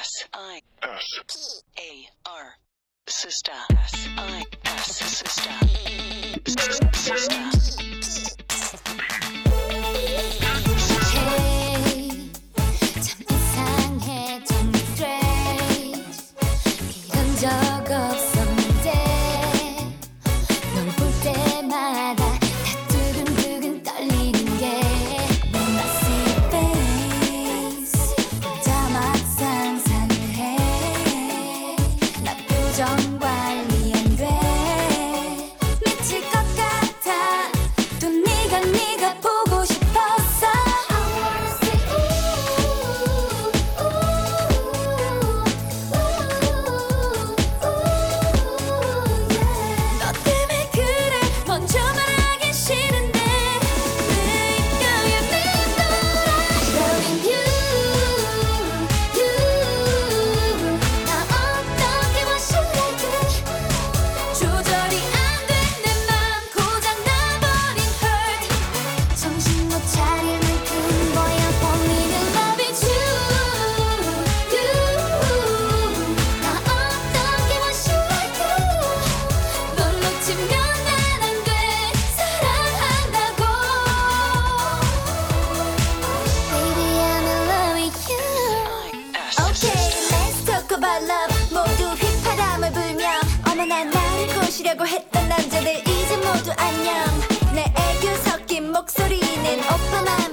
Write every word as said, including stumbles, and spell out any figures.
S I S P A R Sister S I S Sister Sister Hey, 참 이상해, 참 strange. 이런 적 없었는데 널 볼 때마다 다 두근두근 떨리는 게 내 낯선 face 혼자 막 상상을 해. 나 표정 관리 안 돼. 미칠 것 같아. 또 네가 네가 보고 싶었어. I wanna see ooh, ooh, ooh, ooh, yeah. 너 때문에 그래 먼저 말하기 싫은데 내 입가에 맴돌아. Loving you, you. 나 어떻게 what should I do? 조절이 안 돼 내 맘 고장 나버린 hurt. 정신 못 차릴 만큼 뭐야 범인은 love is you, you. 나 어떻게 what should I do? 널 놓치면 난 안 돼. 사랑한다고. Baby I'm in love with you. S Okay, let's talk about love. 모두 휘파람을 불며 어머나 나를 꼬시려고 했던 남자들 이제 모두 안녕. 내 애교 섞인 목소리는 오빠 맘